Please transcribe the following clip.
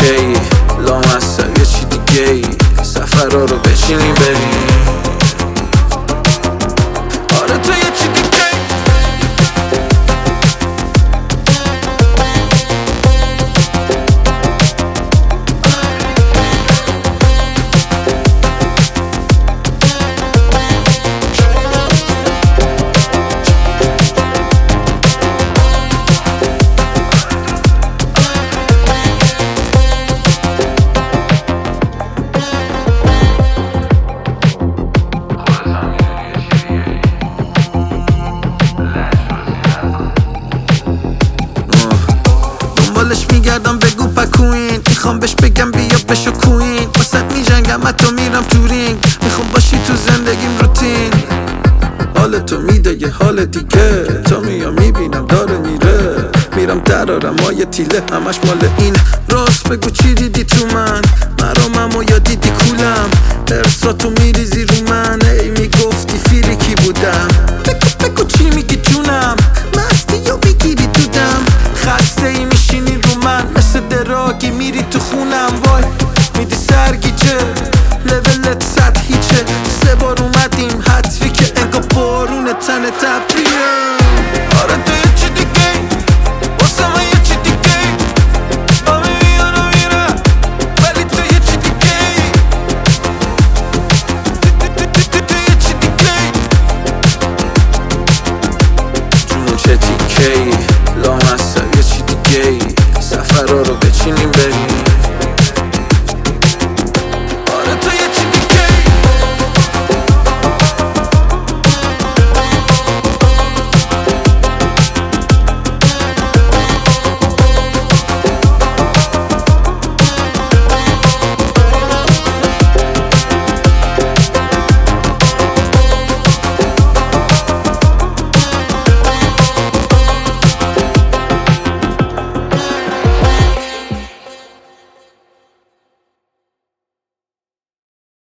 دیگه ای لامصب یه چی دیگه ای سفرها رو بچینیم بریم آره تو یه چی دیگه ای دنبالش میگردم بگو پکوین میخوام بهش بگم بیا بشو کوین واسه میجنگم حتی میرم تو رینگ میخوام باشی تو زندگیم روتین حال تو میده یه حال دیگه تا میام میبینم داره میره میرم درارم مایه تیله همش مال این راست بگو چی دیدی تو من مرامم و یا دیدی کولم ارساتو میریزی رو من ای میگفتی فیریکی بودم بگو چی میگی جونم مستی یا میگیری دودم خسته ای میشینی رو من مثل دراگی میری تو خونم وای میدی سرگیجه لولت سطحیچه 3 بار اومدیم حتری که انگا بارون تن تبریه آره تو یه چی دیگه واسه من یه چی دیگه همه میان و میرم ولی تو یه چی دیگه تو یه چی دیگه جون چه تیکه ای لامصب یه چی دیگه ای سفرها رو بچینیم بریم